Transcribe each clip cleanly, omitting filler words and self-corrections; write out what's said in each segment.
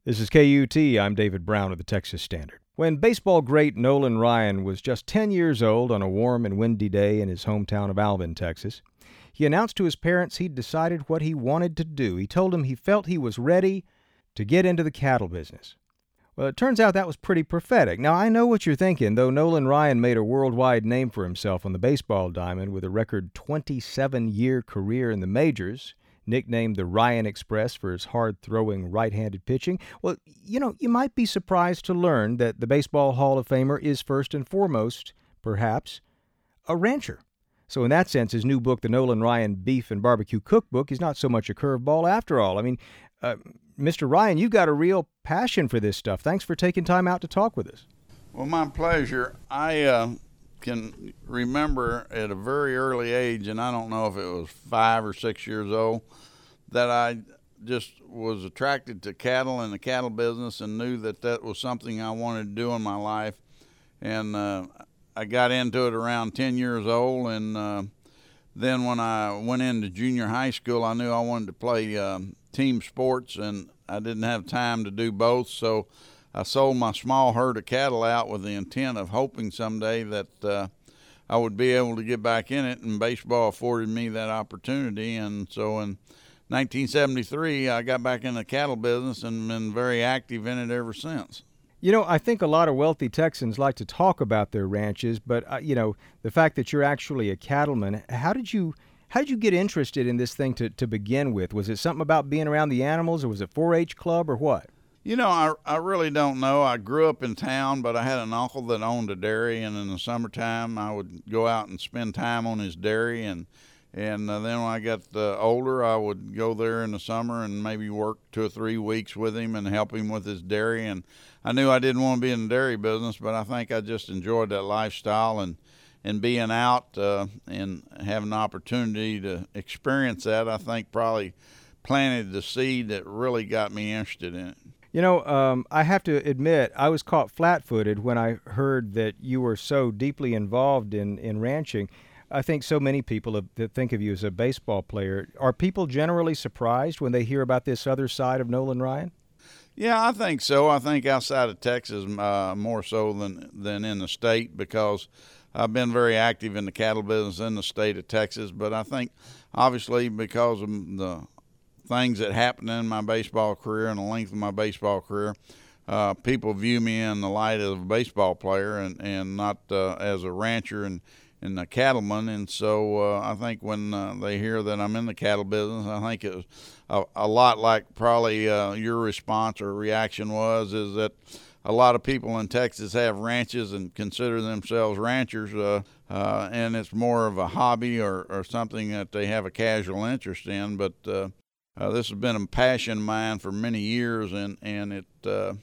This is KUT. I'm David Brown of the Texas Standard. When baseball great Nolan Ryan was just 10 years old on a warm and windy day in his hometown of Alvin, Texas, he announced to his parents he'd decided what he wanted to do. He told them he felt he was ready to get into the cattle business. Well, it turns out that was pretty prophetic. Now, I know what you're thinking. Though Nolan Ryan made a worldwide name for himself on the baseball diamond with a record 27-year career in the majors, nicknamed the Ryan Express for his hard-throwing right-handed pitching, well, you might be surprised to learn that the Baseball Hall of Famer is first and foremost, perhaps, a rancher. So in that sense, his new book, The Nolan Ryan Beef and Barbecue Cookbook, is not so much a curveball after all. I mean, Mr. Ryan, you've got a real passion for this stuff. Thanks for taking time out to talk with us. Well, my pleasure. I can remember at a very early age, and I don't know if it was 5 or 6 years old, that I just was attracted to cattle and the cattle business and knew that that was something I wanted to do in my life. And I got into it around 10 years old, and then when I went into junior high school, I knew I wanted to play team sports, and I didn't have time to do both, so I sold my small herd of cattle out with the intent of hoping someday that I would be able to get back in it, and baseball afforded me that opportunity. And so in 1973, I got back in the cattle business and been very active in it ever since. I think a lot of wealthy Texans like to talk about their ranches, but, the fact that you're actually a cattleman, how did you get interested in this thing to begin with? Was it something about being around the animals, or was it 4-H club, or what? I really don't know. I grew up in town, but I had an uncle that owned a dairy, and in the summertime I would go out and spend time on his dairy, and then when I got older, I would go there in the summer and maybe work 2 or 3 weeks with him and help him with his dairy. And I knew I didn't want to be in the dairy business, but I think I just enjoyed that lifestyle and being out and having an opportunity to experience that. I think probably planted the seed that really got me interested in it. I have to admit, I was caught flat-footed when I heard that you were so deeply involved in ranching. I think so many people that think of you as a baseball player. Are people generally surprised when they hear about this other side of Nolan Ryan? Yeah, I think so. I think outside of Texas more so than in the state, because I've been very active in the cattle business in the state of Texas. But I think obviously because of the things that happened in my baseball career and the length of my baseball career, people view me in the light of a baseball player and not as a rancher and a cattleman. And so I think when they hear that I'm in the cattle business, I think it was a lot like probably your response or reaction is that a lot of people in Texas have ranches and consider themselves ranchers, and it's more of a hobby or something that they have a casual interest in. But this has been a passion of mine for many years, and it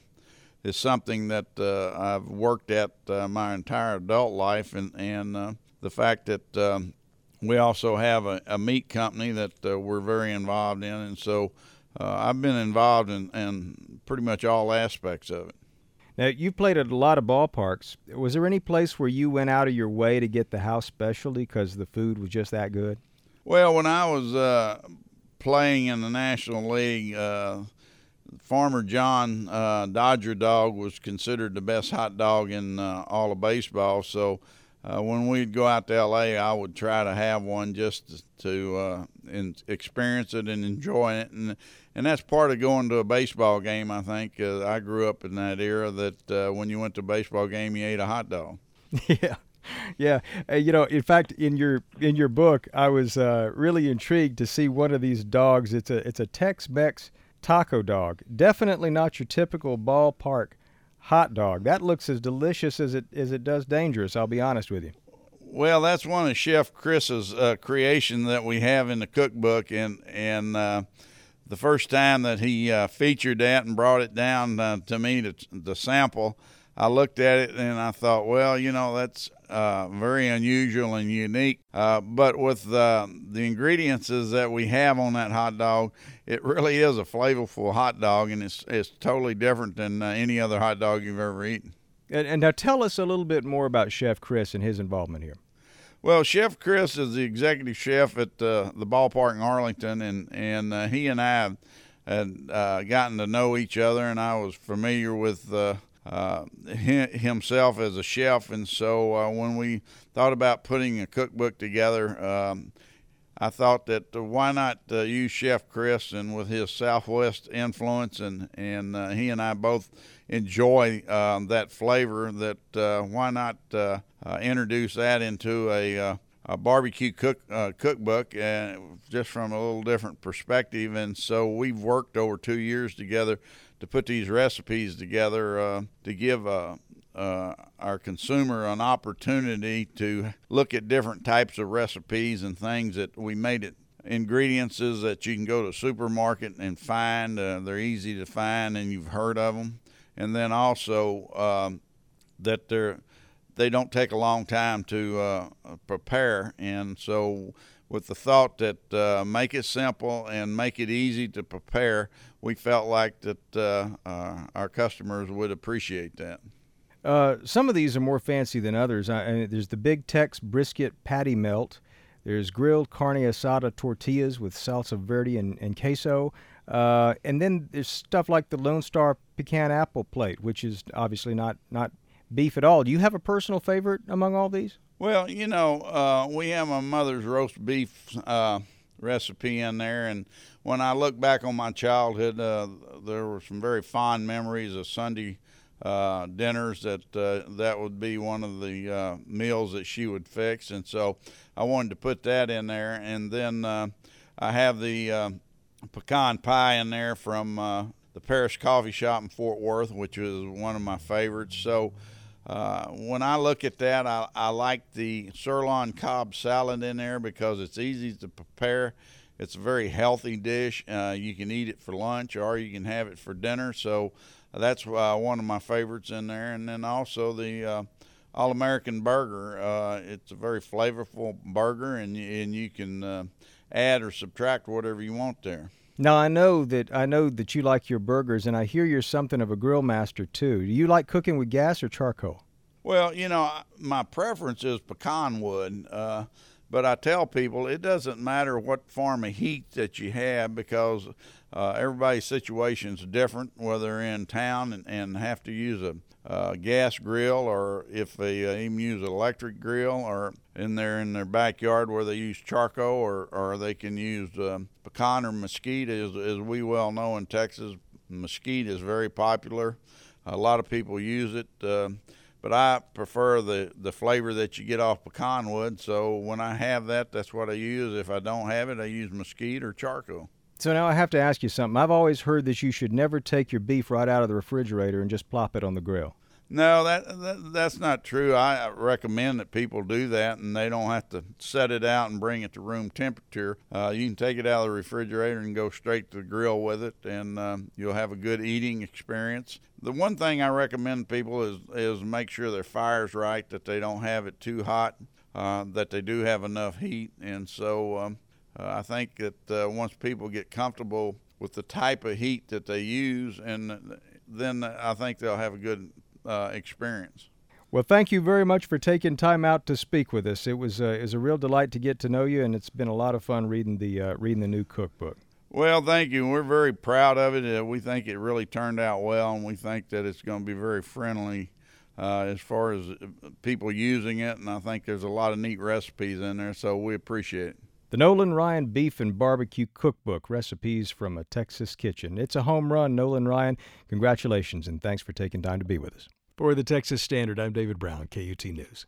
is something that I've worked at my entire adult life, and the fact that we also have a meat company that we're very involved in, and so I've been involved in pretty much all aspects of it. Now, you've played at a lot of ballparks. Was there any place where you went out of your way to get the house specialty because the food was just that good? Well, when I was playing in the National League, Farmer John Dodger Dog was considered the best hot dog in all of baseball. So when we'd go out to L.A., I would try to have one just to experience it and enjoy it. And that's part of going to a baseball game, I think. I grew up in that era that when you went to a baseball game, you ate a hot dog. Yeah. Yeah, in fact, in your book, I was really intrigued to see one of these dogs. It's a Tex-Mex taco dog. Definitely not your typical ballpark hot dog. That looks as delicious as it does dangerous, I'll be honest with you. Well, that's one of Chef Chris's creation that we have in the cookbook, and the first time that he featured that and brought it down to me to sample, I looked at it and I thought, well, that's very unusual and unique. But with the ingredients that we have on that hot dog, it really is a flavorful hot dog, and it's totally different than any other hot dog you've ever eaten. And now tell us a little bit more about Chef Chris and his involvement here. Well, Chef Chris is the executive chef at the ballpark in Arlington, and he and I had gotten to know each other, and I was familiar with himself as a chef. And so when we thought about putting a cookbook together, I thought that why not use Chef Chris, and with his Southwest influence, and he and I both enjoy that flavor, that why not introduce that into a barbecue cookbook, just from a little different perspective. And so we've worked over 2 years together to put these recipes together to give our consumer an opportunity to look at different types of recipes and things that we made it. Ingredients that you can go to a supermarket and find. They're easy to find and you've heard of them. And then also that they don't take a long time to prepare. And so with the thought that make it simple and make it easy to prepare, we felt like that our customers would appreciate that. Some of these are more fancy than others. There's the Big Tex Brisket Patty Melt. There's grilled carne asada tortillas with salsa verde and queso. And then there's stuff like the Lone Star Pecan Apple Plate, which is obviously not beef at all. Do you have a personal favorite among all these? Well, we have my mother's roast beef recipe in there, and when I look back on my childhood, there were some very fond memories of Sunday dinners that would be one of the meals that she would fix, and so I wanted to put that in there. And then I have the pecan pie in there from the Parish Coffee Shop in Fort Worth, which was one of my favorites. So when I look at that, I like the sirloin Cobb salad in there because it's easy to prepare. It's a very healthy dish. You can eat it for lunch or you can have it for dinner. So that's one of my favorites in there. And then also the All-American Burger. It's a very flavorful burger, and you can add or subtract whatever you want there. Now, I know that you like your burgers, and I hear you're something of a grill master, too. Do you like cooking with gas or charcoal? Well, my preference is pecan wood, but I tell people it doesn't matter what form of heat that you have, because everybody's situation is different, whether they're in town and have to use a gas grill, or if they even use an electric grill, or in their backyard where they use charcoal, or they can use pecan or mesquite. As we well know in Texas, mesquite is very popular. A lot of people use it, but I prefer the flavor that you get off pecan wood. So when I have that, that's what I use. If I don't have it, I use mesquite or charcoal. So now I have to ask you something. I've always heard that you should never take your beef right out of the refrigerator and just plop it on the grill. No, that's not true. I recommend that people do that, and they don't have to set it out and bring it to room temperature. You can take it out of the refrigerator and go straight to the grill with it, and you'll have a good eating experience. The one thing I recommend people is make sure their fire's right, that they don't have it too hot, that they do have enough heat. And so I think that once people get comfortable with the type of heat that they use, and then I think they'll have a good experience. Well, thank you very much for taking time out to speak with us. It was a real delight to get to know you, and it's been a lot of fun reading the new cookbook. Well, thank you. We're very proud of it. We think it really turned out well, and we think that it's going to be very friendly as far as people using it, and I think there's a lot of neat recipes in there, so we appreciate it. The Nolan Ryan Beef and Barbecue Cookbook, Recipes from a Texas Kitchen. It's a home run, Nolan Ryan. Congratulations, and thanks for taking time to be with us. For the Texas Standard, I'm David Brown, KUT News.